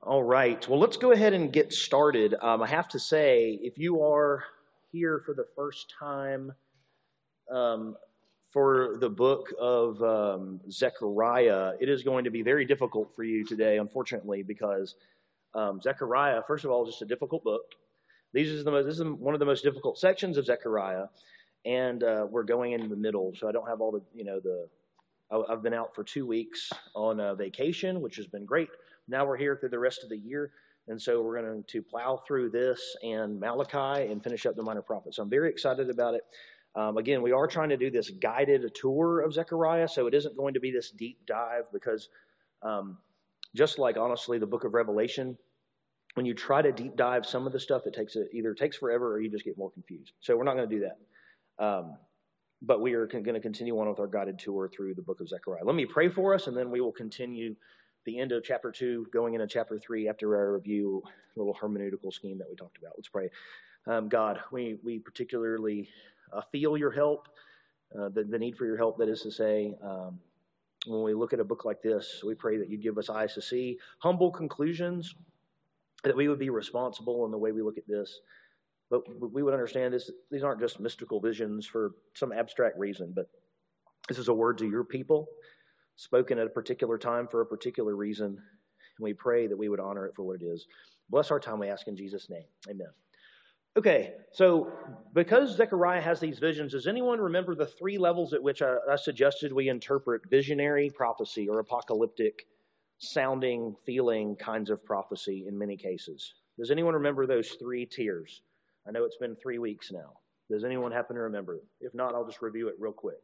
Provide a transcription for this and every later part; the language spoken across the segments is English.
All right. Well, let's go ahead and get started. I have to say, if you are here for the first time um, for the book of Zechariah, it is going to be very difficult for you today, unfortunately, because Zechariah, first of all, is just a difficult book. This is one of the most difficult sections of Zechariah, and we're going into the middle, so I don't have all I've been out for 2 weeks on vacation, which has been great. Now we're here through the rest of the year, and so we're going to plow through this and Malachi and finish up the Minor Prophets. So I'm very excited about it. Again, we are trying to do this guided tour of Zechariah, so it isn't going to be this deep dive because just like, honestly, the book of Revelation, when you try to deep dive some of the stuff, it either takes forever or you just get more confused. So we're not going to do that. But we are going to continue on with our guided tour through the book of Zechariah. Let me pray for us, and then we will continue the end of chapter 2, going into chapter 3 after our review, a little hermeneutical scheme that we talked about. Let's pray. God, we particularly feel your help, the need for your help, that is to say, when we look at a book like this, we pray that you give us eyes to see, humble conclusions, that we would be responsible in the way we look at this. But we would understand these aren't just mystical visions for some abstract reason, but this is a word to your people, spoken at a particular time for a particular reason. And we pray that we would honor it for what it is. Bless our time, we ask in Jesus' name. Amen. Okay, so because Zechariah has these visions, does anyone remember the 3 levels at which I suggested we interpret visionary prophecy or apocalyptic sounding, feeling kinds of prophecy in many cases? Does anyone remember those 3 tiers? I know it's been 3 weeks now. Does anyone happen to remember? If not, I'll just review it real quick.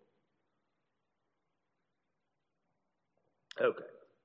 Okay.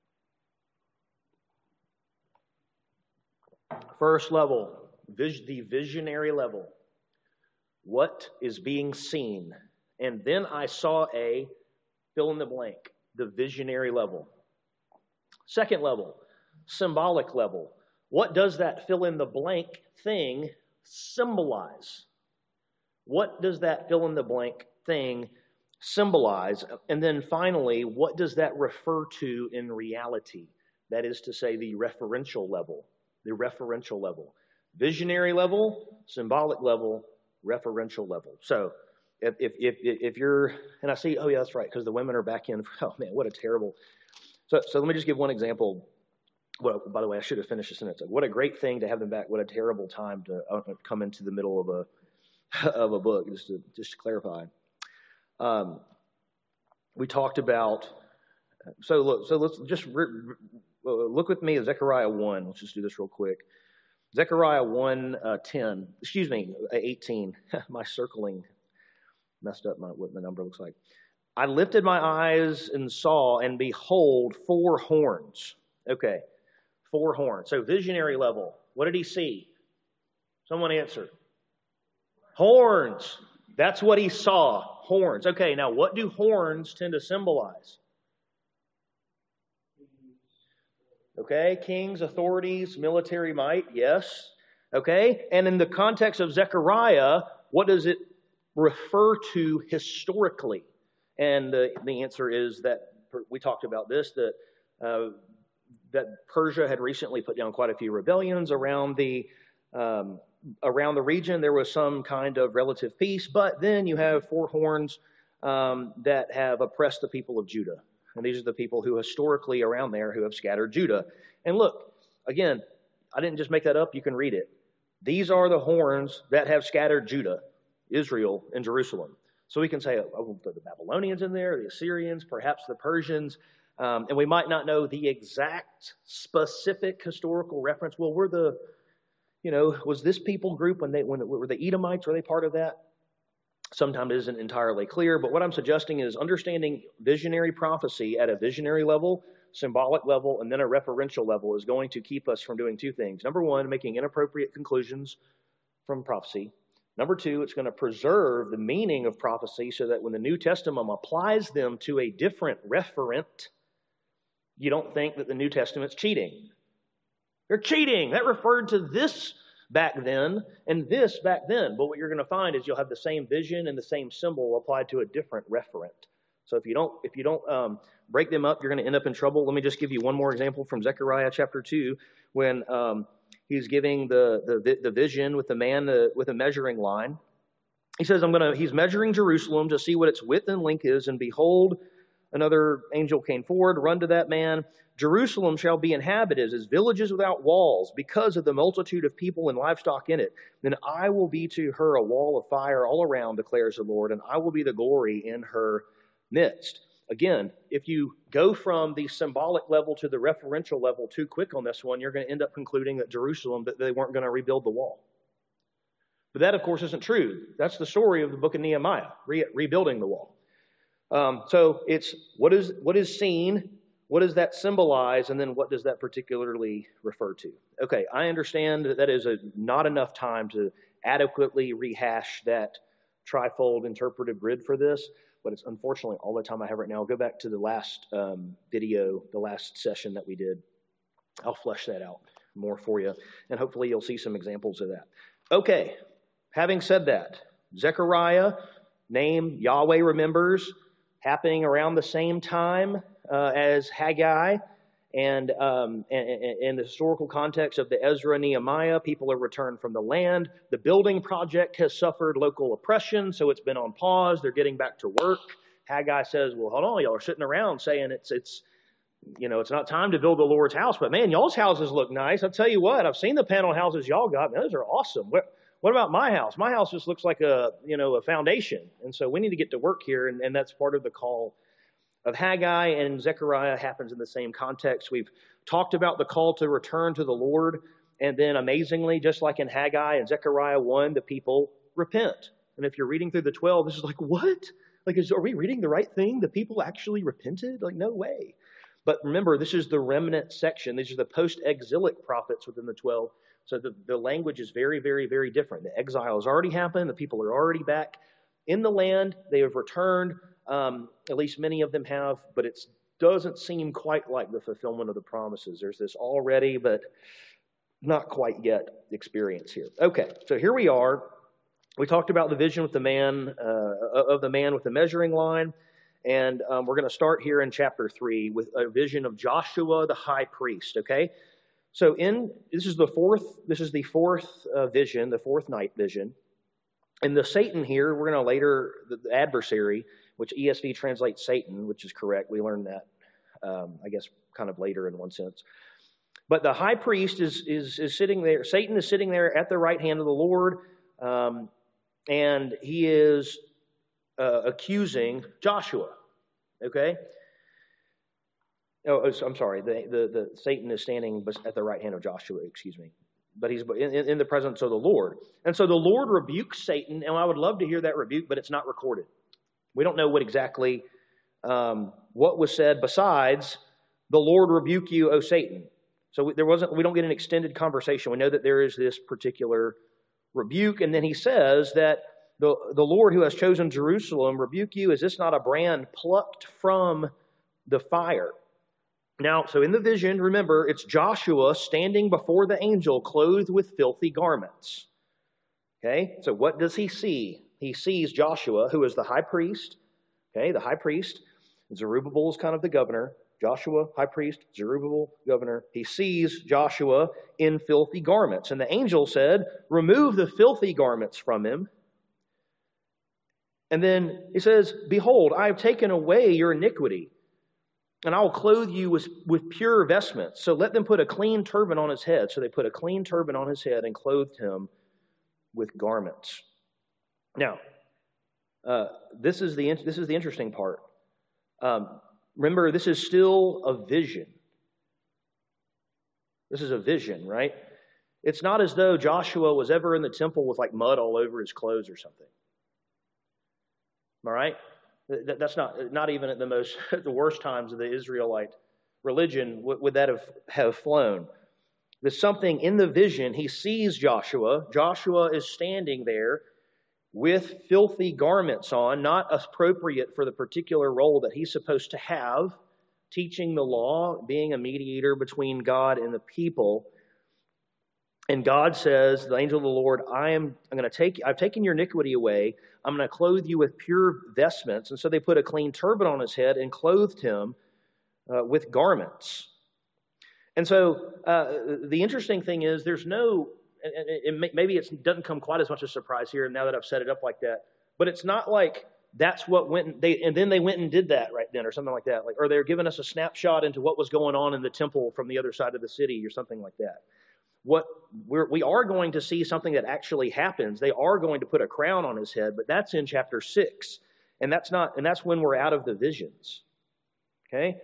First level, the visionary level. What is being seen? And then I saw a fill in the blank, the visionary level. Second level, symbolic level. What does that fill in the blank thing symbolize? What does that fill in the blank thing symbolize? And then finally, what does that refer to in reality? That is to say, the referential level. The referential level. Visionary level, symbolic level, referential level. So if you're, and I see, oh yeah, that's right, because the women are back in. Oh man, what a terrible. So let me just give one example. Well, by the way, I should have finished the sentence. What a great thing to have them back. What a terrible time to come into the middle of a book. Just to clarify, we talked about. So let's just look with me at Zechariah 1. Let's just do this real quick. Zechariah 1:10. Excuse me, 18. My circling messed up what the number looks like. I lifted my eyes and saw, and behold, 4 horns. Okay. 4 horns. So visionary level. What did he see? Someone answer. Horns. That's what he saw. Horns. Okay, now what do horns tend to symbolize? Okay, kings, authorities, military might. Yes. Okay, and in the context of Zechariah, what does it refer to historically? And the answer is that we talked about this, that Persia had recently put down quite a few rebellions around the region. There was some kind of relative peace, but then you have 4 horns that have oppressed the people of Judah. And these are the people who historically around there who have scattered Judah. And look, again, I didn't just make that up. You can read it. These are the horns that have scattered Judah, Israel, and Jerusalem. So we can say, oh, the Babylonians in there, the Assyrians, perhaps the Persians. And we might not know the exact specific historical reference. Well, was this people group when were the Edomites, were they part of that? Sometimes it isn't entirely clear, but what I'm suggesting is understanding visionary prophecy at a visionary level, symbolic level, and then a referential level is going to keep us from doing 2 things. Number 1, making inappropriate conclusions from prophecy. Number 2, it's going to preserve the meaning of prophecy so that when the New Testament applies them to a different referent, you don't think that the New Testament's cheating. They're cheating. That referred to this back then and this back then. But what you're going to find is you'll have the same vision and the same symbol applied to a different referent. So if you don't break them up, you're going to end up in trouble. Let me just give you one more example from Zechariah chapter 2, when he's giving the vision with the man with a measuring line. He says, he's measuring Jerusalem to see what its width and length is, and behold, another angel came forward, run to that man. Jerusalem shall be inhabited as villages without walls, because of the multitude of people and livestock in it. Then I will be to her a wall of fire all around, declares the Lord, and I will be the glory in her midst. Again, if you go from the symbolic level to the referential level too quick on this one, you're going to end up concluding that Jerusalem, that they weren't going to rebuild the wall. But that, of course, isn't true. That's the story of the book of Nehemiah, rebuilding the wall. So it's what is seen, what does that symbolize, and then what does that particularly refer to? Okay, I understand that is not enough time to adequately rehash that trifold interpretive grid for this, but it's unfortunately all the time I have right now. I'll go back to the last video, the last session that we did. I'll flesh that out more for you, and hopefully you'll see some examples of that. Okay, having said that, Zechariah, name Yahweh remembers, happening around the same time as Haggai, and in the historical context of the Ezra Nehemiah, people are returned from the land. The building project has suffered local oppression, so it's been on pause. They're getting back to work. Haggai says, well, hold on, y'all are sitting around saying it's not time to build the Lord's house, but man, y'all's houses look nice. I'll tell you what, I've seen the panel houses y'all got. Man, those are awesome. What about my house? My house just looks like a foundation. And so we need to get to work here, and that's part of the call of Haggai, and Zechariah happens in the same context. We've talked about the call to return to the Lord, and then amazingly, just like in Haggai and Zechariah 1, the people repent. And if you're reading through the 12, this is like, what? Are we reading the right thing? The people actually repented? No way. But remember, this is the remnant section. These are the post-exilic prophets within the 12. So the language is very, very, very different. The exile has already happened. The people are already back in the land. They have returned. At least many of them have, but it doesn't seem quite like the fulfillment of the promises. There's this already, but not quite yet experience here. Okay, so here we are. We talked about the vision with the man with the measuring line, and we're going to start here in chapter 3 with a vision of Joshua the high priest. Okay, so this is the fourth vision, the fourth night vision, and the Satan here. We're going to later the adversary, which ESV translates Satan, which is correct. We learned that, I guess, kind of later in one sense. But the high priest is sitting there. Satan is sitting there at the right hand of the Lord, and he is accusing Joshua. Okay? Oh, I'm sorry. The Satan is standing at the right hand of Joshua. Excuse me. But he's in the presence of the Lord, and so the Lord rebukes Satan. And I would love to hear that rebuke, but it's not recorded. We don't know what exactly what was said besides the Lord rebuke you, O Satan. So we don't get an extended conversation. We know that there is this particular rebuke, and then he says that the Lord who has chosen Jerusalem rebuke you. Is this not a brand plucked from the fire? Now, so in the vision, remember, it's Joshua standing before the angel clothed with filthy garments. Okay, so what does he see? He sees Joshua, who is the high priest. Okay, the high priest. Zerubbabel is kind of the governor. Joshua, high priest. Zerubbabel, governor. He sees Joshua in filthy garments. And the angel said, remove the filthy garments from him. And then he says, behold, I have taken away your iniquity, and I will clothe you with pure vestments. So let them put a clean turban on his head. So they put a clean turban on his head and clothed him with garments. Now, this is the interesting part. Remember, this is still a vision. This is a vision, right? It's not as though Joshua was ever in the temple with mud all over his clothes or something. All right? That's not even at the worst times of the Israelite religion would that have flown. There's something in the vision. He sees Joshua. Joshua is standing there with filthy garments on, not appropriate for the particular role that he's supposed to have, teaching the law, being a mediator between God and the people. And God says, the angel of the Lord, I've taken your iniquity away. I'm going to clothe you with pure vestments. And so they put a clean turban on his head and clothed him with garments. And so the interesting thing is maybe it doesn't come quite as much as a surprise here now that I've set it up like that, but it's not like that's what then they went and did that right then or something like that. Or they're giving us a snapshot into what was going on in the temple from the other side of the city or something like that. We are going to see something that actually happens. They are going to put a crown on his head, but that's in chapter 6. And that's when we're out of the visions. Okay?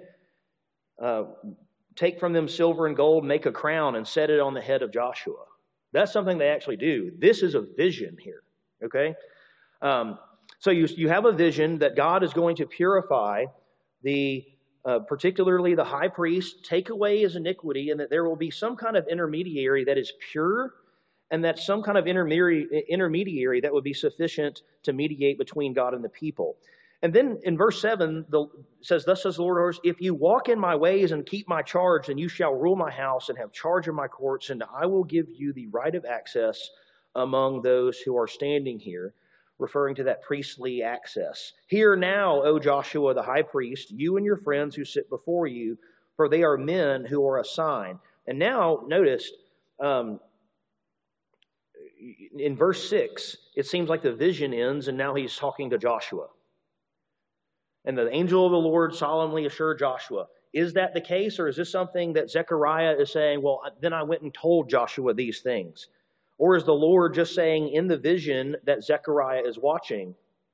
Take from them silver and gold, make a crown, and set it on the head of Joshua. That's something they actually do. This is a vision here. Okay? So you have a vision that God is going to purify particularly the high priest, take away his iniquity, and that there will be some kind of intermediary that is pure, and that some kind of intermediary that would be sufficient to mediate between God and the people. And then in verse 7, it says, "Thus says the Lord, if you walk in my ways and keep my charge, then you shall rule my house and have charge of my courts, and I will give you the right of access among those who are standing here," referring to that priestly access. "Hear now, O Joshua the high priest, you and your friends who sit before you, for they are men who are a sign." And now, notice, in verse 6, it seems like the vision ends, and now he's talking to Joshua. And the angel of the Lord solemnly assured Joshua. Is that the case, or is this something that Zechariah is saying, well, then I went and told Joshua these things? Or is the Lord just saying in the vision that Zechariah is watching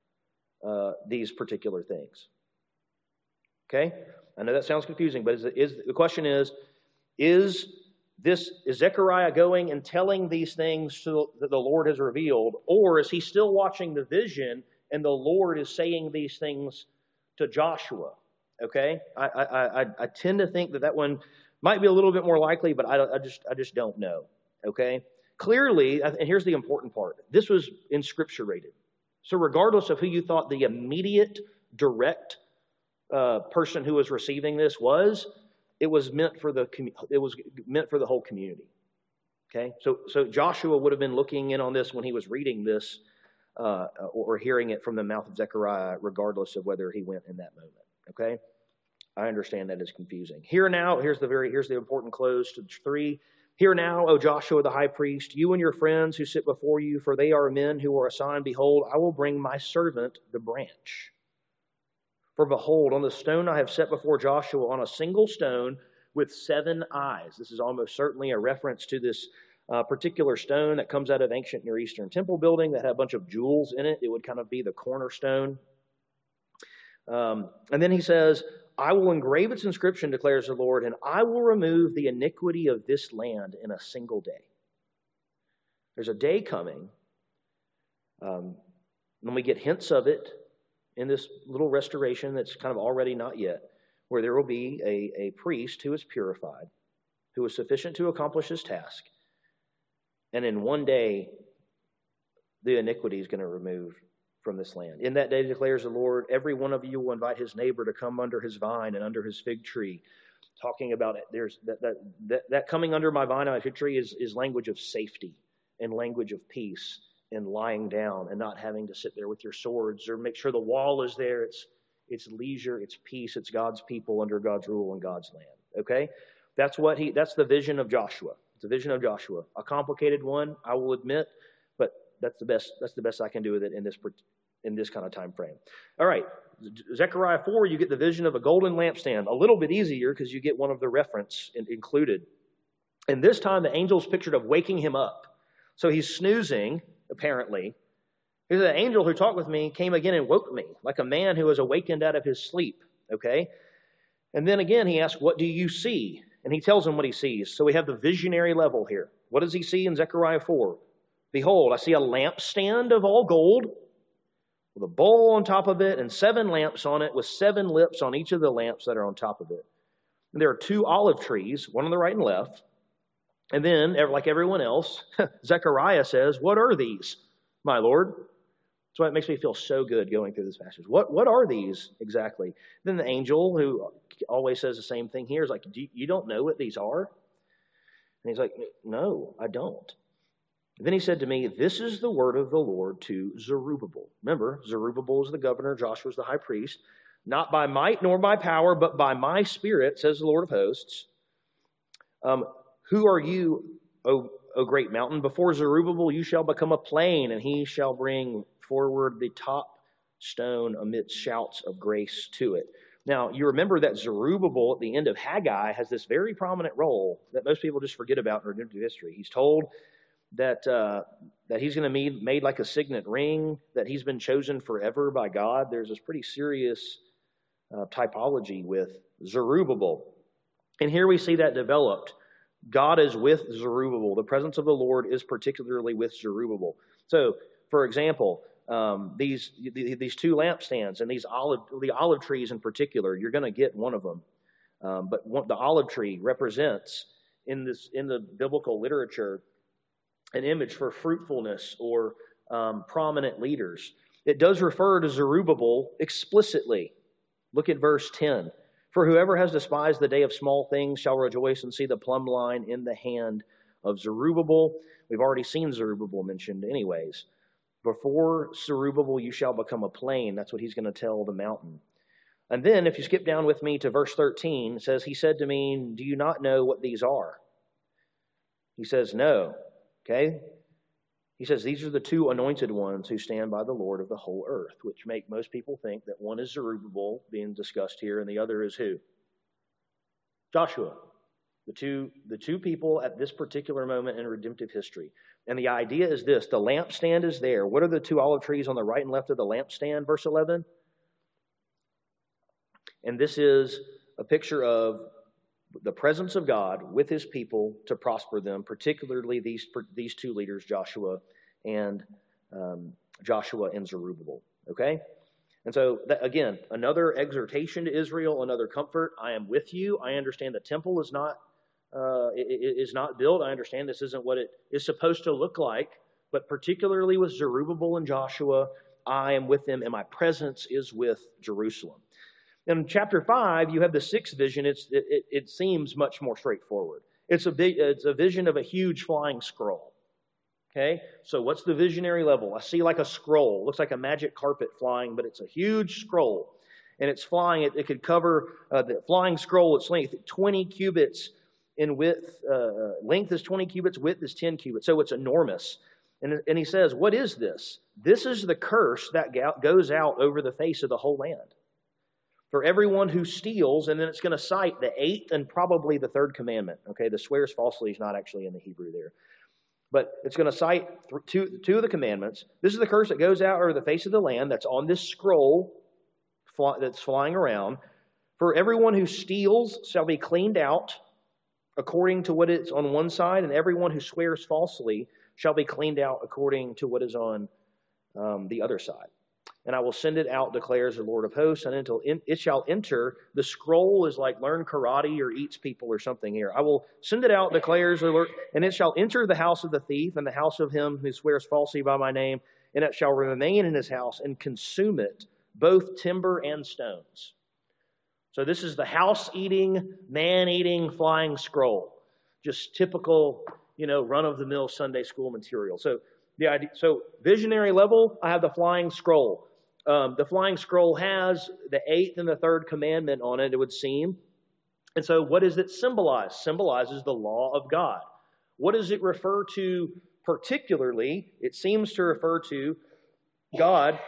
these particular things? Okay? I know that sounds confusing, but the question is Zechariah going and telling these things that the Lord has revealed, or is he still watching the vision and the Lord is saying these things to Joshua? Okay? I tend to think that one might be a little bit more likely, but I just don't know. Okay? Clearly, and here's the important part, this was inscripturated. So regardless of who you thought the immediate, direct person who was receiving this was, it was meant for the whole community. Okay? So Joshua would have been looking in on this when he was reading this or hearing it from the mouth of Zechariah, regardless of whether he went in that moment. Okay? I understand that is confusing. Hear now, here's the important close to 3. Hear now, O Joshua the high priest, you and your friends who sit before you, for they are men who are a sign. Behold, I will bring my servant the branch. For behold, on the stone I have set before Joshua, on a single stone with 7 eyes. This is almost certainly a reference to this particular stone that comes out of ancient Near Eastern temple building that had a bunch of jewels in it. It would kind of be the cornerstone. And then he says, I will engrave its inscription, declares the Lord, and I will remove the iniquity of this land in a single day. There's a day coming, and we get hints of it in this little restoration that's kind of already not yet, where there will be a priest who is purified, who is sufficient to accomplish his task, and in one day, the iniquity is going to remove from this land. In that day, declares the Lord, every one of you will invite his neighbor to come under his vine and under his fig tree. Talking about it, there's that coming under my vine and my fig tree is language of safety and language of peace and lying down and not having to sit there with your swords or make sure the wall is there. It's leisure, it's peace, it's God's people under God's rule in God's land. Okay? That's the vision of Joshua. It's a vision of Joshua. A complicated one, I will admit, but that's the best I can do with it in this kind of time frame. All right, Zechariah 4, you get the vision of a golden lampstand. A little bit easier because you get one of the reference included. And this time the angel's pictured of waking him up. So he's snoozing, apparently. Here's the angel who talked with me came again and woke me, like a man who was awakened out of his sleep. Okay? And then again he asks, what do you see? And he tells him what he sees. So we have the visionary level here. What does he see in Zechariah 4? Behold, I see a lampstand of all gold, with a bowl on top of it and 7 lamps on it, with 7 lips on each of the lamps that are on top of it. And there are 2 olive trees, one on the right and left. And then, like everyone else, Zechariah says, what are these, my Lord? That's why it makes me feel so good going through this passage. What are these exactly? Then the angel, who always says the same thing here, is like, you don't know what these are? And he's like, no, I don't. Then he said to me, this is the word of the Lord to Zerubbabel. Remember, Zerubbabel is the governor, Joshua is the high priest. Not by might nor by power, but by my spirit, says the Lord of hosts. Who are you, O great mountain? Before Zerubbabel you shall become a plain, and he shall bring forward the top stone amidst shouts of grace to it. Now, you remember that Zerubbabel at the end of Haggai has this very prominent role that most people just forget about in redemptive history. He's told that he's going to be made like a signet ring, that he's been chosen forever by God. There's this pretty serious typology with Zerubbabel. And here we see that developed. God is with Zerubbabel. The presence of the Lord is particularly with Zerubbabel. So, for example, these two lampstands and the olive trees in particular, you're going to get one of them. But the olive tree represents in the biblical literature an image for fruitfulness or prominent leaders. It does refer to Zerubbabel explicitly. Look at verse 10. For whoever has despised the day of small things shall rejoice and see the plumb line in the hand of Zerubbabel. We've already seen Zerubbabel mentioned anyways. Before Zerubbabel you shall become a plain. That's what he's going to tell the mountain. And then if you skip down with me to verse 13, it says, he said to me, do you not know what these are? He says, no. Okay? He says, these are the two anointed ones who stand by the Lord of the whole earth, which make most people think that one is Zerubbabel being discussed here, and the other is who? Joshua. The two people at this particular moment in redemptive history. And the idea is this, the lampstand is there. What are the two olive trees on the right and left of the lampstand, verse 11? And this is a picture of the presence of God with his people to prosper them, particularly these two leaders, Joshua and Zerubbabel. Okay? And so, again, another exhortation to Israel, another comfort. I am with you. I understand the temple is not built. I understand this isn't what it is supposed to look like. But particularly with Zerubbabel and Joshua, I am with them, and my presence is with Jerusalem. In chapter 5, you have the sixth vision. It seems much more straightforward. It's a vision of a huge flying scroll. Okay? So what's the visionary level? I see like a scroll. It looks like a magic carpet flying, but it's a huge scroll. And it's flying. It could cover the flying scroll, its length, 20 cubits in width. Length is 20 cubits, width is 10 cubits. So it's enormous. And he says, what is this? This is the curse that goes out over the face of the whole land. For everyone who steals, and then it's going to cite the 8th and probably the 3rd commandment. Okay, the swears falsely is not actually in the Hebrew there. But it's going to cite two of the commandments. This is the curse that goes out over the face of the land that's on this scroll that's flying around. For everyone who steals shall be cleaned out according to what is on one side, and everyone who swears falsely shall be cleaned out according to what is on the other side. And I will send it out, declares the Lord of hosts, and until it shall enter. The scroll is like learn karate or eats people or something here. I will send it out, declares the Lord, and it shall enter the house of the thief and the house of him who swears falsely by my name, and it shall remain in his house and consume it, both timber and stones. So this is the house-eating, man-eating flying scroll. Just typical, run-of-the-mill Sunday school material. So visionary level, I have the flying scroll. The flying scroll has the 8th and the 3rd commandment on it, it would seem. And so what does it symbolize? Symbolizes the law of God. What does it refer to particularly? It seems to refer to God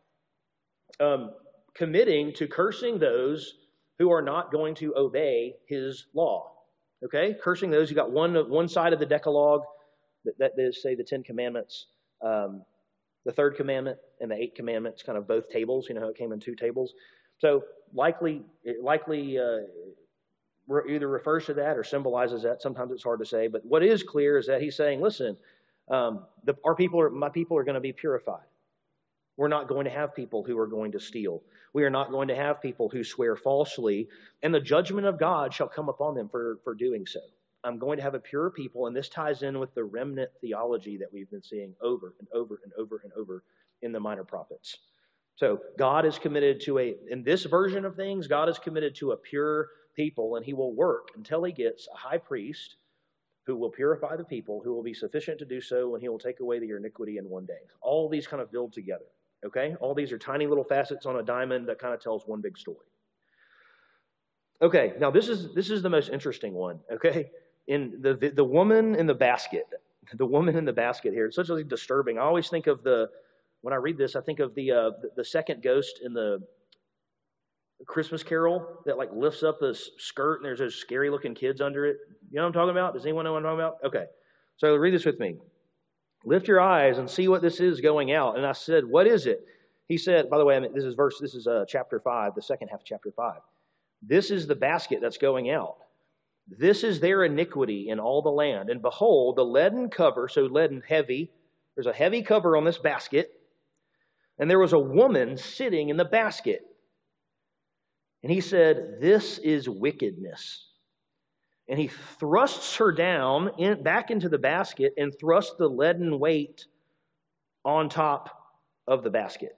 committing to cursing those who are not going to obey his law. Okay? Cursing those who got one side of the Decalogue, that is, say, the 10 commandments, the 3rd commandment and the 8th commandment. It's kind of both tables. It came in 2 tables. So it likely either refers to that or symbolizes that. Sometimes it's hard to say. But what is clear is that he's saying, listen, my people are going to be purified. We're not going to have people who are going to steal. We are not going to have people who swear falsely. And the judgment of God shall come upon them for doing so. I'm going to have a pure people, and this ties in with the remnant theology that we've been seeing over and over and over and over in the minor prophets. So God is committed to in this version of things, God is committed to a pure people, and he will work until he gets a high priest who will purify the people, who will be sufficient to do so, and he will take away their iniquity in one day. All these kind of build together, okay? All these are tiny little facets on a diamond that kind of tells one big story. Okay, now this is the most interesting one, okay? In the woman in the basket. The woman in the basket here. It's such a disturbing. I always think of when I read this, I think of the second ghost in the Christmas Carol that like lifts up the skirt and there's those scary looking kids under it. You know what I'm talking about? Does anyone know what I'm talking about? Okay. So read this with me. Lift your eyes and see what this is going out. And I said, what is it? He said, by the way, this is chapter 5, the second half of chapter 5. This is the basket that's going out. This is their iniquity in all the land. And behold, the leaden cover, so leaden, heavy. There's a heavy cover on this basket. And there was a woman sitting in the basket. And he said, this is wickedness. And he thrusts her down back into the basket and thrusts the leaden weight on top of the basket.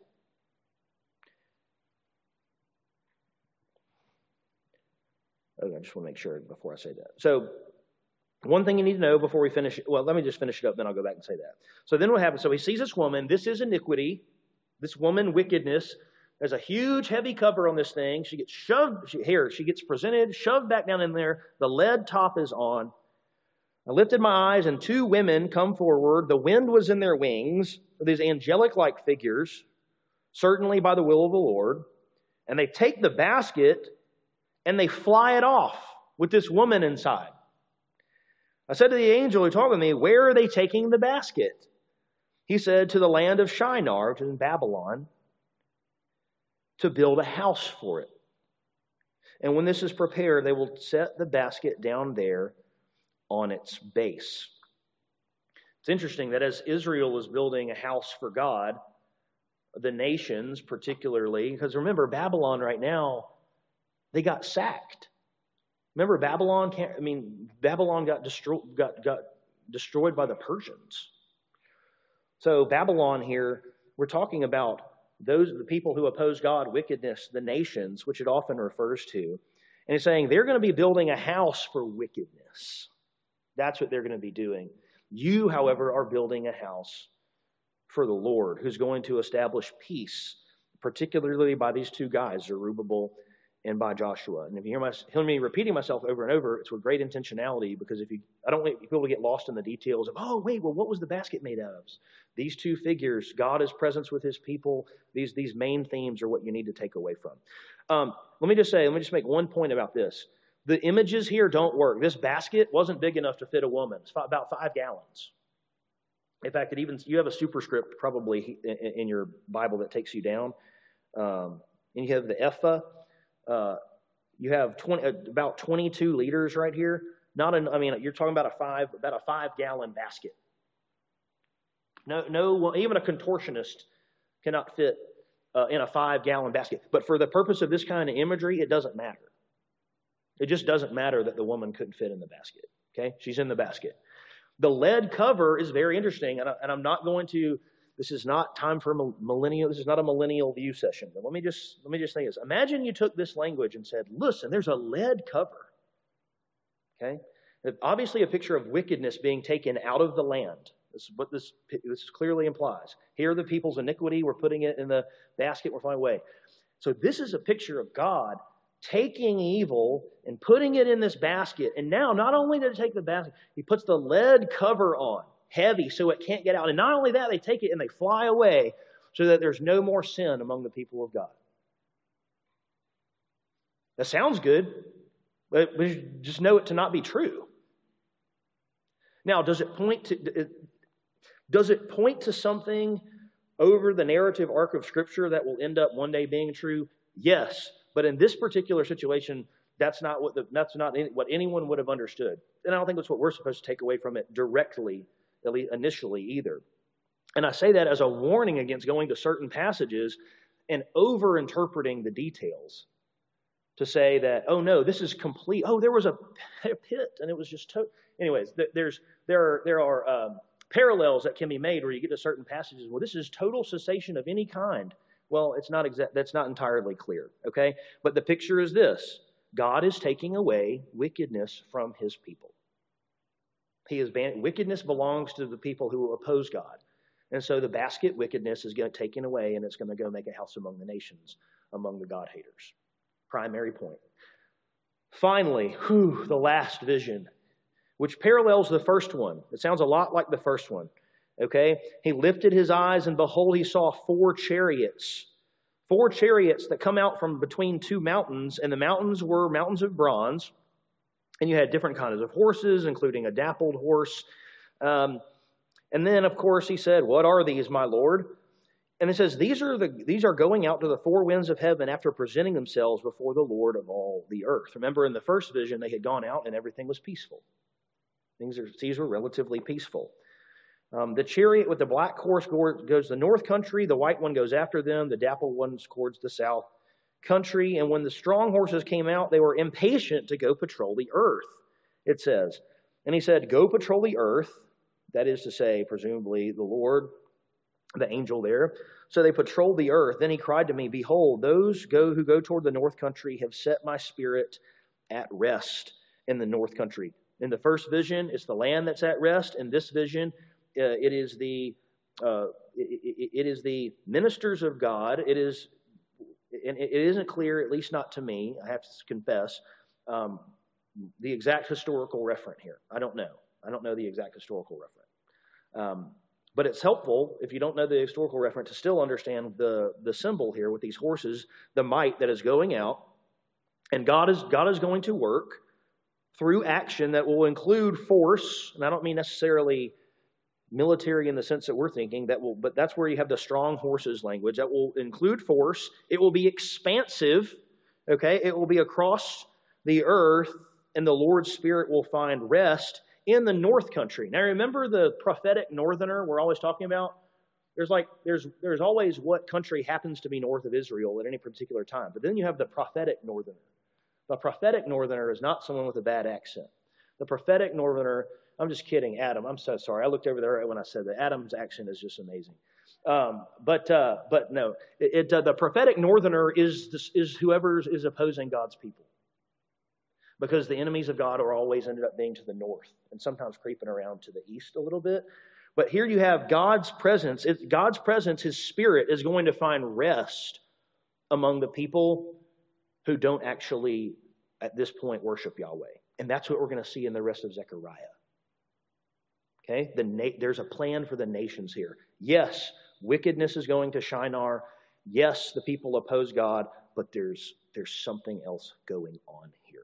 Okay, I just want to make sure before I say that. So one thing you need to know before we finish, well, let me just finish it up, then I'll go back and say that. So then what happens? So he sees this woman. This is iniquity. This woman, wickedness. There's a huge, heavy cover on this thing. She gets shoved. She gets presented, shoved back down in there. The lead top is on. I lifted my eyes, and two women come forward. The wind was in their wings. These angelic-like figures, certainly by the will of the Lord. And they take the basket, and they fly it off with this woman inside. I said to the angel who talked with me, where are they taking the basket? He said, to the land of Shinar, which is in Babylon, to build a house for it. And when this is prepared, they will set the basket down there on its base. It's interesting that as Israel is building a house for God, the nations particularly, because remember, Babylon right now, they got sacked. Remember, Babylon got destroyed by the Persians. So Babylon here, we're talking about the people who oppose God, wickedness, the nations, which it often refers to. And it's saying they're going to be building a house for wickedness. That's what they're going to be doing. You, however, are building a house for the Lord, who's going to establish peace, particularly by these two guys, Zerubbabel and by Joshua. And if you hear me repeating myself over and over, it's with great intentionality, because I don't want people to get lost in the details of, what was the basket made out of? These two figures, God is presence with his people. These main themes are what you need to take away from. Let me just make one point about this. The images here don't work. This basket wasn't big enough to fit a woman. It's about 5 gallons. In fact, you have a superscript probably in your Bible that takes you down. And you have the ephah. You have about 22 liters right here. You're talking about a 5-gallon basket. No, even a contortionist cannot fit in a 5-gallon basket. But for the purpose of this kind of imagery, it doesn't matter. It just doesn't matter that the woman couldn't fit in the basket. Okay, she's in the basket. The lead cover is very interesting, and I'm not going to. This is not time for millennial. This is not a millennial view session. But let me just say this. Imagine you took this language and said, "Listen, there's a lead cover." Okay, obviously a picture of wickedness being taken out of the land. This is what this clearly implies. Here, the people's iniquity, we're putting it in the basket, we're flying away. So this is a picture of God taking evil and putting it in this basket. And now, not only did it take the basket, he puts the lead cover on, heavy, so it can't get out. And not only that, they take it and they fly away so that there's no more sin among the people of God. That sounds good, but we just know it to not be true. Now, does it point to something over the narrative arc of Scripture that will end up one day being true? Yes. But in this particular situation, that's not what anyone would have understood. And I don't think that's what we're supposed to take away from it directly, at least initially either. And I say that as a warning against going to certain passages and over-interpreting the details to say that, oh no, this is complete. Oh, there was a pit and it was just anyways. There are parallels that can be made where you get to certain passages. Well, this is total cessation of any kind. Well, it's not that's not entirely clear, okay? But the picture is this. God is taking away wickedness from his people. Wickedness belongs to the people who oppose God. And so the basket wickedness is going to taken away, and it's going to go make a house among the nations, among the God haters. Primary point. Finally, the last vision, which parallels the first one. It sounds a lot like the first one. Okay? He lifted his eyes, and behold, he saw 4 chariots. 4 chariots that come out from between 2 mountains, and the mountains were mountains of bronze. And you had different kinds of horses, including a dappled horse. And then, of course, he said, "What are these, my Lord?" And it says, these are going out to the 4 winds of heaven after presenting themselves before the Lord of all the earth. Remember, in the first vision, they had gone out and everything was peaceful. These were relatively peaceful. The chariot with the black horse goes to the north country. The white one goes after them. The dappled one's towards the south country. And when the strong horses came out, they were impatient to go patrol the earth, it says. And he said, "Go patrol the earth." That is to say, presumably, the Lord, the angel there. So they patrolled the earth. Then he cried to me, "Behold, those who go toward the north country have set my spirit at rest in the north country." In the first vision, it's the land that's at rest. In this vision, it is the ministers of God. And it isn't clear, at least not to me, I have to confess, the exact historical referent here. I don't know. I don't know the exact historical referent. But it's helpful, if you don't know the historical referent, to still understand the symbol here with these horses, the might that is going out. And God is going to work through action that will include force. And I don't mean necessarily military in the sense that we're thinking, but that's where you have the strong horses language. That will include force. It will be expansive, okay? It will be across the earth, and the Lord's Spirit will find rest in the north country. Now remember the prophetic northerner we're always talking about? There's always what country happens to be north of Israel at any particular time. But then you have the prophetic northerner. The prophetic northerner is not someone with a bad accent. The prophetic northerner, I'm just kidding, Adam. I'm so sorry. I looked over there when I said that. Adam's accent is just amazing. But no, the prophetic northerner is whoever is opposing God's people, because the enemies of God are always ended up being to the north and sometimes creeping around to the east a little bit. But here you have God's presence. God's presence, His Spirit, is going to find rest among the people who don't actually, at this point, worship Yahweh. And that's what we're going to see in the rest of Zechariah. Okay? There's a plan for the nations here. Yes, wickedness is going to Shinar. Yes, the people oppose God, but there's something else going on here.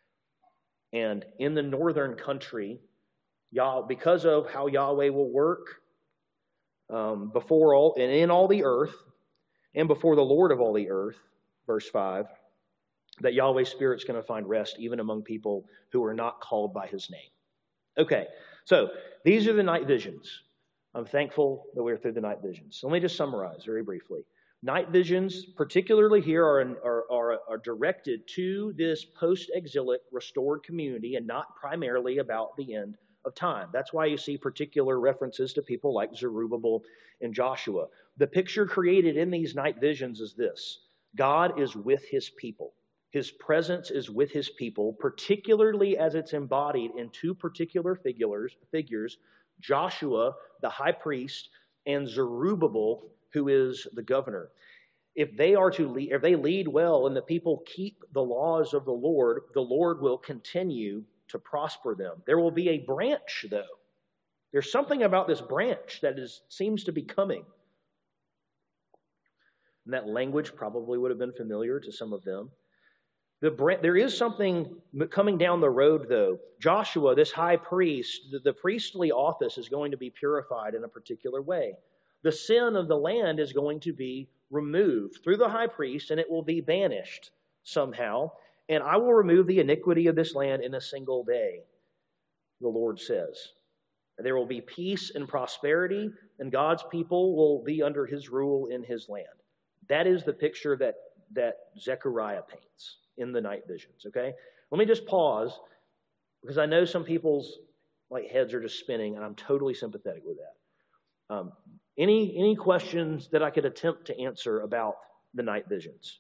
And in the northern country, because of how Yahweh will work before all and in all the earth, and before the Lord of all the earth, verse 5, that Yahweh's Spirit's going to find rest even among people who are not called by His name. Okay, so these are the night visions. I'm thankful that we're through the night visions. So let me just summarize very briefly. Night visions, particularly here, are directed to this post-exilic restored community and not primarily about the end of time. That's why you see particular references to people like Zerubbabel and Joshua. The picture created in these night visions is this: God is with His people. His presence is with His people, particularly as it's embodied in 2 particular figures, Joshua, the high priest, and Zerubbabel, who is the governor. If they lead well and the people keep the laws of the Lord will continue to prosper them. There will be a branch, though. There's something about this branch that seems to be coming. And that language probably would have been familiar to some of them. There is something coming down the road, though. Joshua, this high priest, the priestly office is going to be purified in a particular way. The sin of the land is going to be removed through the high priest, and it will be banished somehow. And I will remove the iniquity of this land in a single day, the Lord says. There will be peace and prosperity, and God's people will be under His rule in His land. That is the picture that Zechariah paints in the night visions, okay? Let me just pause, because I know some people's heads are just spinning, and I'm totally sympathetic with that. Any questions that I could attempt to answer about the night visions?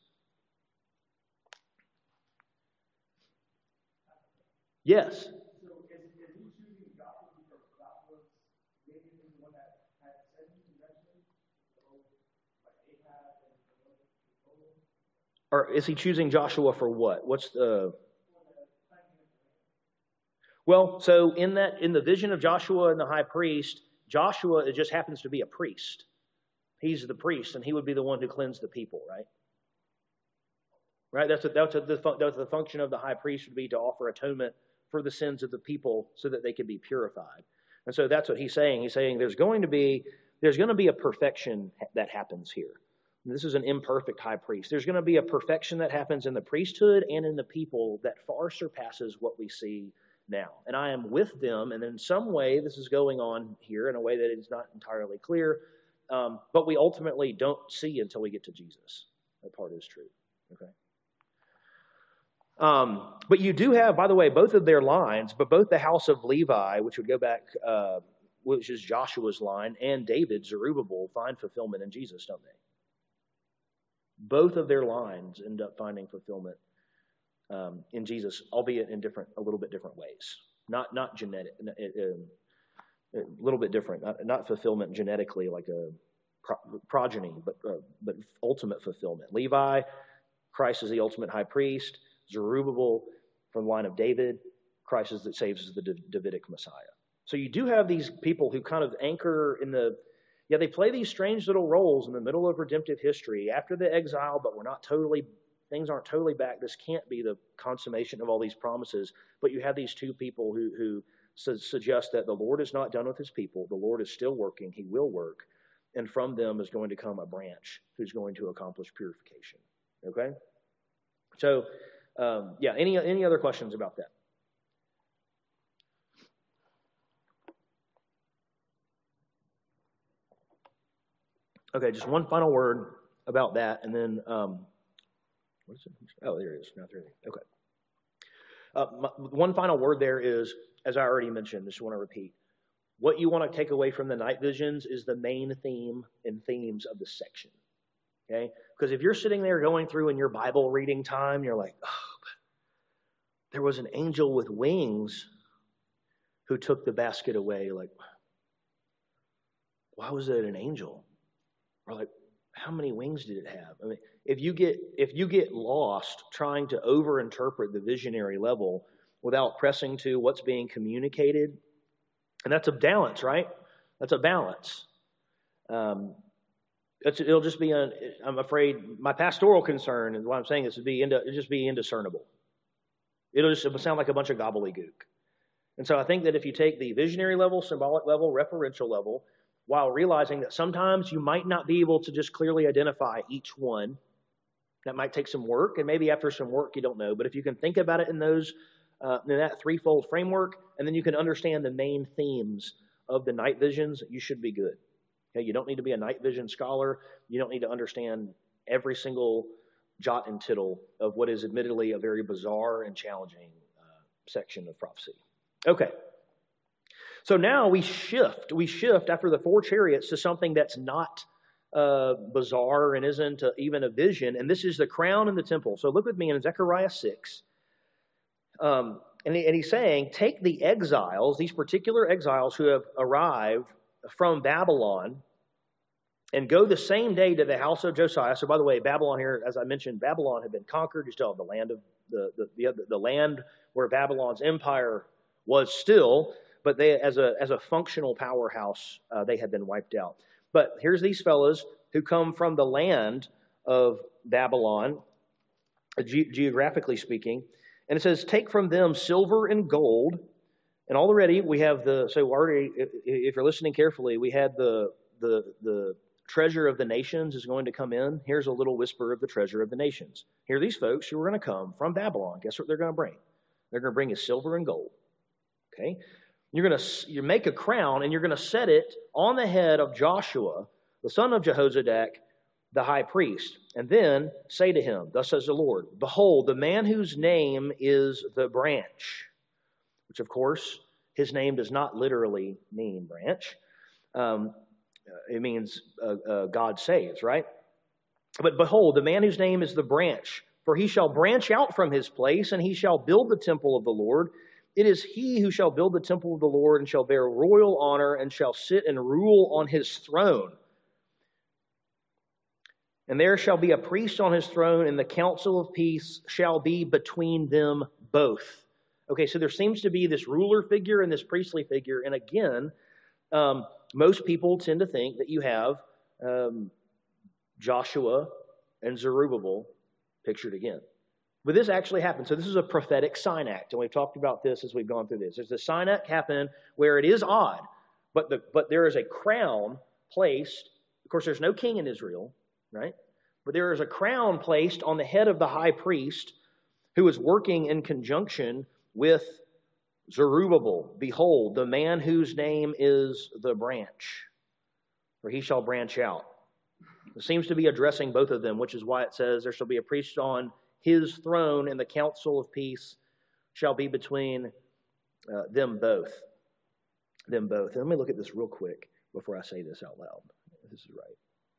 Yes. So is he choosing God to be Or is he choosing Joshua for what? What's the... Well, so in the vision of Joshua and the high priest, Joshua, it just happens to be a priest. He's the priest, and he would be the one who cleansed the people, right? Right? That's what the function of the high priest would be, to offer atonement for the sins of the people so that they could be purified. And so that's what he's saying. He's saying there's going to be a perfection that happens here. This is an imperfect high priest. There's going to be a perfection that happens in the priesthood and in the people that far surpasses what we see now. And I am with them, and in some way this is going on here in a way that is not entirely clear, but we ultimately don't see until we get to Jesus. That part is true. Okay. But you do have, by the way, both of their lines, but both the house of Levi, which would go back, which is Joshua's line, and David, Zerubbabel, find fulfillment in Jesus, don't they? Both of their lines end up finding fulfillment in Jesus, albeit in a little bit different ways. Not genetic, a little bit different. Not fulfillment genetically like a progeny, but ultimate fulfillment. Levi, Christ is the ultimate high priest. Zerubbabel, from the line of David, Christ is that saves the Davidic Messiah. So you do have these people who kind of anchor in they play these strange little roles in the middle of redemptive history after the exile, but things aren't totally back. This can't be the consummation of all these promises. But you have these two people who suggest that the Lord is not done with his people. The Lord is still working. He will work. And from them is going to come a branch who's going to accomplish purification. Okay? So, any other questions about that? Okay, just one final word about that, and then, what is it? Oh, there it is. Now, okay. One final word there is, as I already mentioned, just want to repeat, what you want to take away from the night visions is the main theme and themes of the section. Okay? Because if you're sitting there going through in your Bible reading time, you're like, oh, there was an angel with wings who took the basket away. Like, why was it an angel? Or like, how many wings did it have? I mean, if you get lost trying to overinterpret the visionary level without pressing to what's being communicated, and that's a balance, right? That's a balance. It'll just be, I'm afraid, my pastoral concern, and what I'm saying is it'll just be indiscernible. It'll sound like a bunch of gobbledygook. And so I think that if you take the visionary level, symbolic level, referential level, while realizing that sometimes you might not be able to just clearly identify each one, that might take some work, and maybe after some work you don't know. But if you can think about it in that threefold framework, and then you can understand the main themes of the night visions, you should be good. Okay, you don't need to be a night vision scholar. You don't need to understand every single jot and tittle of what is admittedly a very bizarre and challenging section of prophecy. Okay. So now we shift after the four chariots to something that's not bizarre and isn't even a vision, and this is the crown in the temple. So look with me in Zechariah 6. And he's saying, take the exiles, these particular exiles who have arrived from Babylon, and go the same day to the house of Josiah. So by the way, Babylon here, as I mentioned, Babylon had been conquered. You still have the land of the land where Babylon's empire was still, but they, as a functional powerhouse, they had been wiped out. But here's these fellows who come from the land of Babylon, geographically speaking, and it says, take from them silver and gold. And already we have if you're listening carefully, we had the treasure of the nations is going to come in. Here's a little whisper of the treasure of the nations. Here are these folks who are going to come from Babylon. Guess what they're going to bring? They're going to bring is silver and gold. Okay? You make a crown, and you're going to set it on the head of Joshua, the son of Jehozadak, the high priest. And then say to him, thus says the Lord, behold, the man whose name is the branch, which of course, his name does not literally mean branch. It means God saves, right? But behold, the man whose name is the branch, for he shall branch out from his place, and he shall build the temple of the Lord. It is he who shall build the temple of the Lord, and shall bear royal honor, and shall sit and rule on his throne. And there shall be a priest on his throne, and the council of peace shall be between them both. Okay, so there seems to be this ruler figure and this priestly figure. And again, most people tend to think that you have Joshua and Zerubbabel pictured again. But this actually happened. So this is a prophetic sign act. And we've talked about this as we've gone through this. There's a sign act happen where it is odd, but there is a crown placed. Of course, there's no king in Israel, right? But there is a crown placed on the head of the high priest who is working in conjunction with Zerubbabel. Behold, the man whose name is the branch, for he shall branch out. It seems to be addressing both of them, which is why it says there shall be a priest on his throne, and the council of peace shall be between them both. And let me look at this real quick before I say this out loud. If this is right.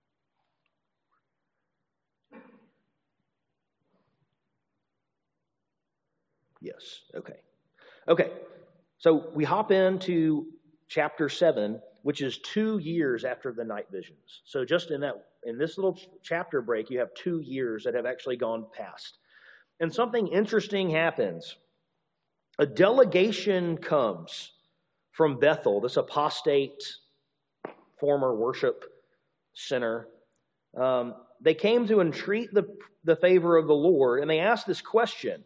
Yes. Okay. So we hop into chapter 7, which is 2 years after the night visions. So just in this little chapter break, you have 2 years that have actually gone past. And something interesting happens. A delegation comes from Bethel, this apostate former worship center. They came to entreat the favor of the Lord, and they asked this question.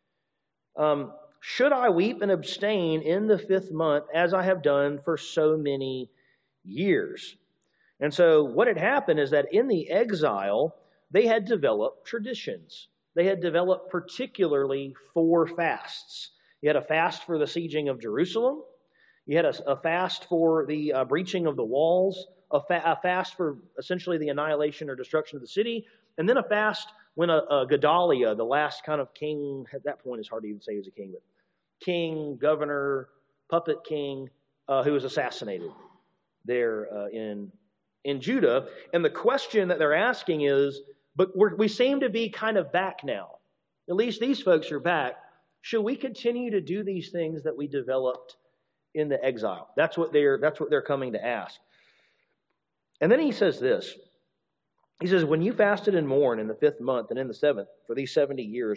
Should I weep and abstain in the 5th month as I have done for so many years? And so what had happened is that in the exile, they had developed traditions. They had developed particularly 4 fasts. You had a fast for the sieging of Jerusalem. You had a fast for the breaching of the walls, a fast for essentially the annihilation or destruction of the city, and then a fast when Gedaliah, the last kind of king, at that point it's hard to even say he was a king, but king, governor, puppet king, who was assassinated there in Judah. And the question that they're asking is, but we seem to be kind of back now. At least these folks are back. Should we continue to do these things that we developed in the exile? That's what they're coming to ask. And then he says this. He says, when you fasted and mourned in the 5th month and in the 7th for these 70 years,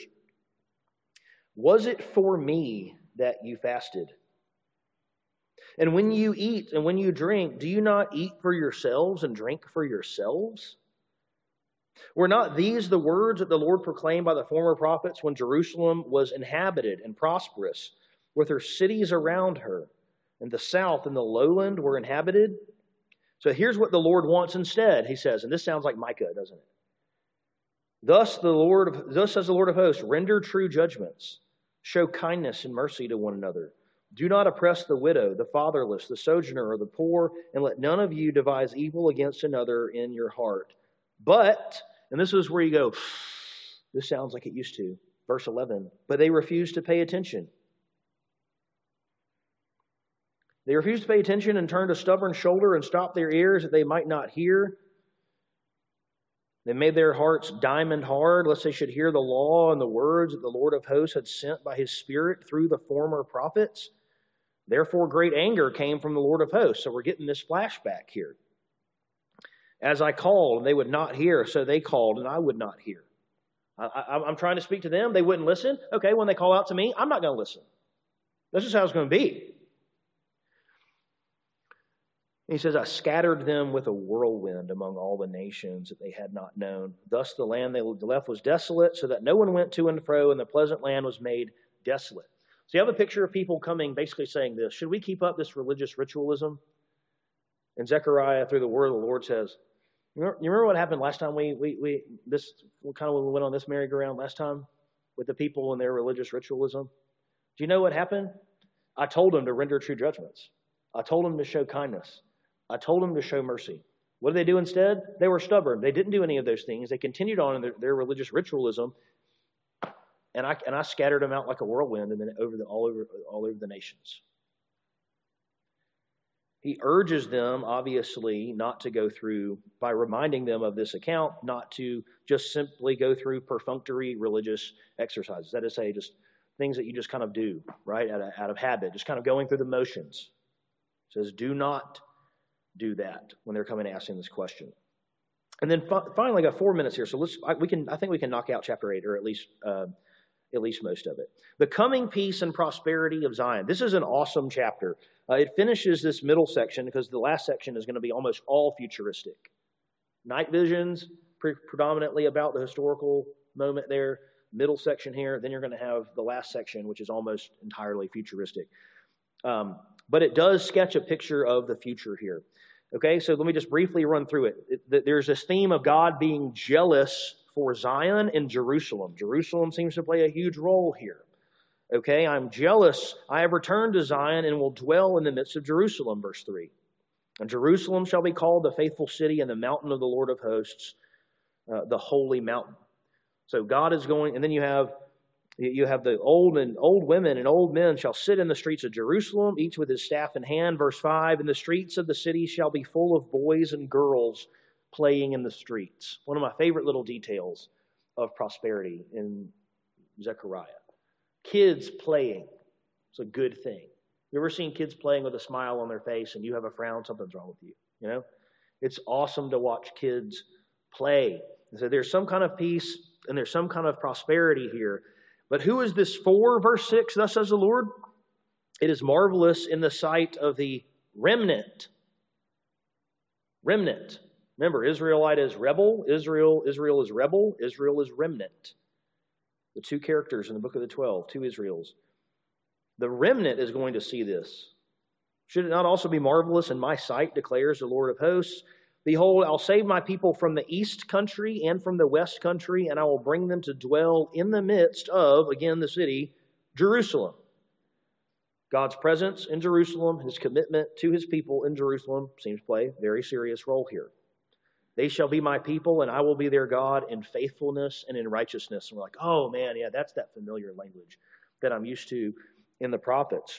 was it for me that you fasted? And when you eat and when you drink, do you not eat for yourselves and drink for yourselves? Were not these the words that the Lord proclaimed by the former prophets when Jerusalem was inhabited and prosperous, with her cities around her, and the south and the lowland were inhabited? So here's what the Lord wants instead, he says, and this sounds like Micah, doesn't it? Thus says the Lord of hosts, render true judgments, show kindness and mercy to one another. Do not oppress the widow, the fatherless, the sojourner, or the poor, and let none of you devise evil against another in your heart. But, and this is where you go, this sounds like it used to. Verse 11, but they refused to pay attention. They refused to pay attention and turned a stubborn shoulder and stopped their ears that they might not hear. They made their hearts diamond hard, lest they should hear the law and the words that the Lord of hosts had sent by his Spirit through the former prophets. Therefore great anger came from the Lord of hosts. So we're getting this flashback here. As I called, and they would not hear, so they called, and I would not hear. I'm trying to speak to them. They wouldn't listen. Okay, when they call out to me, I'm not going to listen. This is how it's going to be. He says, I scattered them with a whirlwind among all the nations that they had not known. Thus the land they left was desolate, so that no one went to and fro, and the pleasant land was made desolate. So you have a picture of people coming, basically saying this. Should we keep up this religious ritualism? And Zechariah, through the word of the Lord, says, you remember what happened last time we went on this merry-go-round last time with the people and their religious ritualism? Do you know what happened? I told them to render true judgments. I told them to show kindness. I told them to show mercy. What did they do instead? They were stubborn. They didn't do any of those things. They continued on in their religious ritualism, and I scattered them out like a whirlwind, and then all over the nations. He urges them, obviously, not to go through, by reminding them of this account, not to just simply go through perfunctory religious exercises. That is to say, just things that you just kind of do, right, out of habit, just kind of going through the motions. It says, do not do that when they're coming and asking this question. And then finally, I got 4 minutes here, so I think we can knock out chapter 8, or at least most of it. The coming peace and prosperity of Zion. This is an awesome chapter. It finishes this middle section because the last section is going to be almost all futuristic. Night visions, predominantly about the historical moment there. Middle section here. Then you're going to have the last section, which is almost entirely futuristic. But it does sketch a picture of the future here. Okay, so let me just briefly run through it. There's this theme of God being jealous for Zion and Jerusalem. Jerusalem seems to play a huge role here. Okay, I'm jealous. I have returned to Zion and will dwell in the midst of Jerusalem, verse 3. And Jerusalem shall be called the faithful city and the mountain of the Lord of hosts, the holy mountain. So God is going, and then you have the old women and old men shall sit in the streets of Jerusalem, each with his staff in hand. Verse 5, and the streets of the city shall be full of boys and girls playing in the streets. One of my favorite little details of prosperity in Zechariah. Kids playing. It's a good thing. You ever seen kids playing with a smile on their face and you have a frown? Something's wrong with you. You know? It's awesome to watch kids play. And so there's some kind of peace and there's some kind of prosperity here. But who is this for? Verse 6, thus says the Lord, it is marvelous in the sight of the remnant. Remnant. Remember, Israelite is rebel. Israel is rebel. Israel is remnant. The two characters in the book of the 12, two Israels. The remnant is going to see this. Should it not also be marvelous in my sight, declares the Lord of hosts? Behold, I'll save my people from the east country and from the west country, and I will bring them to dwell in the midst of, again, the city, Jerusalem. God's presence in Jerusalem, his commitment to his people in Jerusalem seems to play a very serious role here. They shall be my people, and I will be their God in faithfulness and in righteousness. And we're like, oh man, yeah, that's that familiar language that I'm used to in the prophets.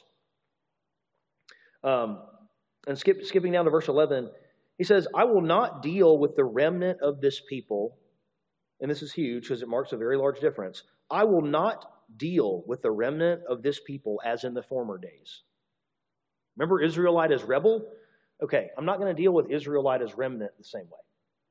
And skipping down to verse 11, he says, I will not deal with the remnant of this people. And this is huge because it marks a very large difference. I will not deal with the remnant of this people as in the former days. Remember Israelite as rebel? Okay, I'm not going to deal with Israelite as remnant the same way.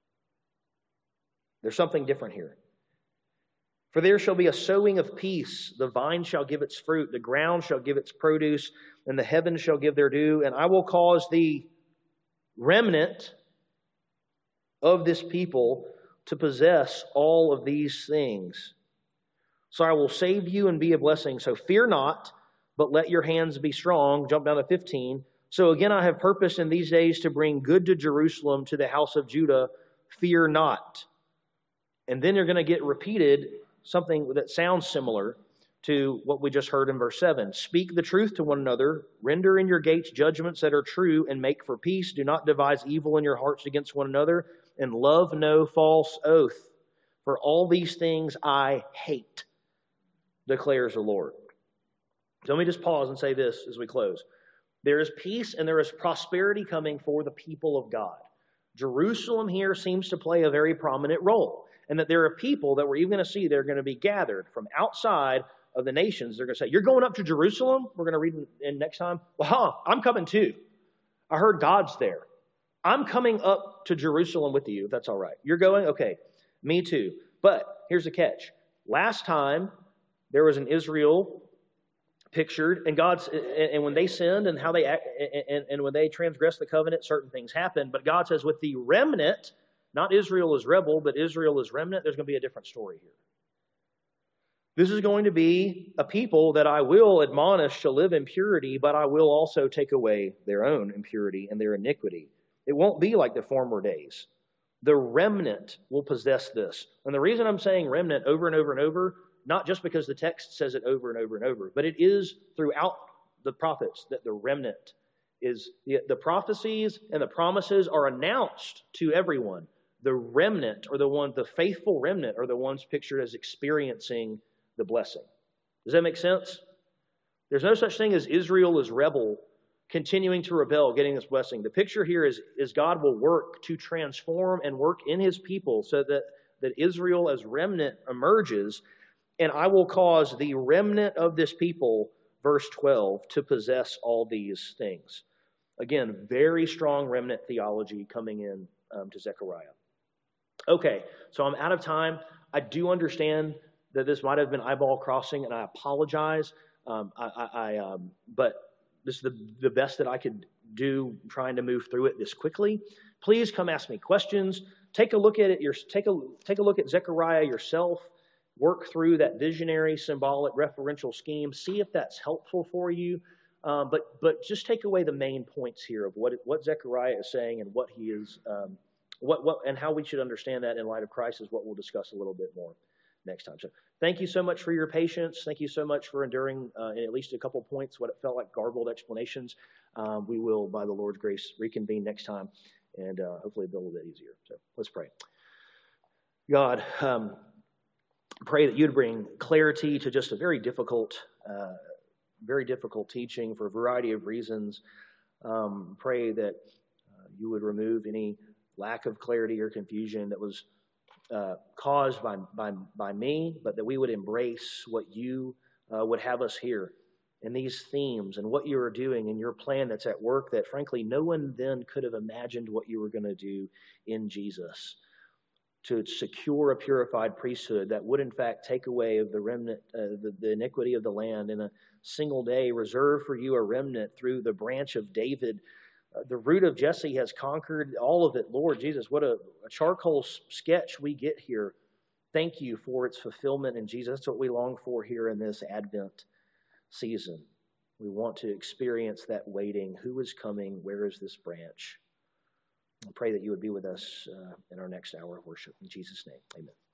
There's something different here. For there shall be a sowing of peace. The vine shall give its fruit. The ground shall give its produce. And the heavens shall give their due. And I will cause the remnant of this people to possess all of these things. So I will save you and be a blessing. So fear not, but let your hands be strong. Jump down to 15. So again, I have purposed in these days to bring good to Jerusalem, to the house of Judah. Fear not. And then you're going to get repeated something that sounds similar to what we just heard in verse 7. Speak the truth to one another, render in your gates judgments that are true, and make for peace. Do not devise evil in your hearts against one another, and love no false oath. For all these things I hate, declares the Lord. So let me just pause and say this as we close. There is peace and there is prosperity coming for the people of God. Jerusalem here seems to play a very prominent role. And that there are people that we're even going to see that are going to be gathered from outside of the nations. They're going to say, you're going up to Jerusalem? We're going to read in next time. Well, I'm coming too. I heard God's there. I'm coming up to Jerusalem with you, if that's all right. You're going? Okay, me too. But here's the catch. Last time, there was an Israel pictured, and when they sinned and how they and when they transgressed the covenant, certain things happened. But God says, with the remnant, not Israel as rebel, but Israel as remnant, there's going to be a different story here. This is going to be a people that I will admonish to live in purity, but I will also take away their own impurity and their iniquity. It won't be like the former days. The remnant will possess this. And the reason I'm saying remnant over and over and over, not just because the text says it over and over and over, but it is throughout the prophets that the remnant is. The prophecies and the promises are announced to everyone. The remnant, or the faithful remnant, are the ones pictured as experiencing the blessing. Does that make sense? There's no such thing as Israel as rebel, continuing to rebel, getting this blessing. The picture here is God will work to transform and work in his people so that Israel as remnant emerges, and I will cause the remnant of this people, verse 12, to possess all these things. Again, very strong remnant theology coming in to Zechariah. Okay, so I'm out of time. I do understand that this might have been eyeball crossing, and I apologize. But this is the best that I could do, trying to move through it this quickly. Please come ask me questions. Take a look at it. Take a look at Zechariah yourself. Work through that visionary, symbolic, referential scheme. See if that's helpful for you. But just take away the main points here of what Zechariah is saying and what he is. What and how we should understand that in light of Christ is what we'll discuss a little bit more next time. So thank you so much for your patience. Thank you so much for enduring in at least a couple points what it felt like garbled explanations. We will, by the Lord's grace, reconvene next time and hopefully be a little bit easier. So let's pray. God, pray that you'd bring clarity to just a very difficult teaching for a variety of reasons. Pray that you would remove any lack of clarity or confusion that was caused by me, but that we would embrace what you would have us hear in these themes and what you are doing in your plan that's at work, that frankly no one then could have imagined what you were going to do in Jesus to secure a purified priesthood that would in fact take away of the remnant, the iniquity of the land in a single day, reserve for you a remnant through the branch of David. The root of Jesse has conquered all of it. Lord Jesus, what a charcoal sketch we get here. Thank you for its fulfillment in Jesus. That's what we long for here in this Advent season. We want to experience that waiting. Who is coming? Where is this branch? I pray that you would be with us in our next hour of worship. In Jesus' name, amen.